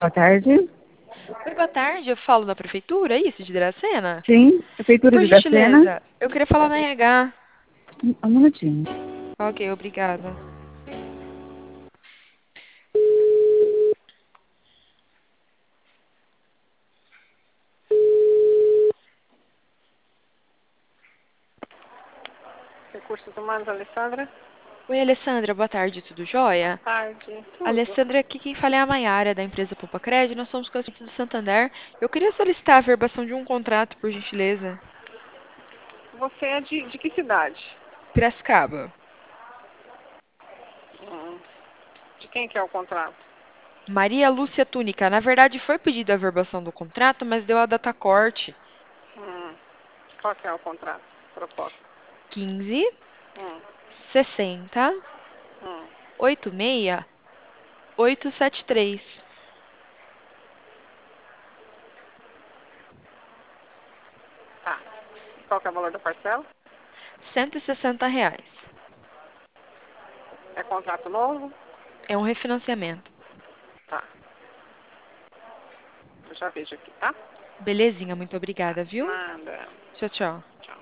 Boa tarde. Oi, boa tarde. Eu falo da prefeitura, é isso, de Dracena? Sim, Prefeitura Por de Dracena. gentileza, eu queria falar na RH. Um minutinho. Ok, obrigada. Recursos Humanos, Alessandra. Oi, Alessandra, boa tarde, tudo Boa jóia? tarde. Tudo. Alessandra, aqui quem fala é a Maiara, da empresa Poupa Crédito. Nós somos clientes do Santander. Eu queria solicitar a verbação de um contrato, por gentileza. Você é de que cidade? Piracicaba. Hum, De quem que é o contrato? Maria Lúcia Túnica. Na verdade, foi pedida a verbação do contrato, mas deu a data corte. Hum, Qual que é o contrato? Proposta. 15 Hum, 60 hum, 86 873. tá. Qual que é o valor da parcela? R$ 160. É contrato novo? É um refinanciamento. Tá. Eu já vejo aqui, tá? Belezinha, muito Tá. obrigada, viu? Nada. Tchau, tchau. Tchau.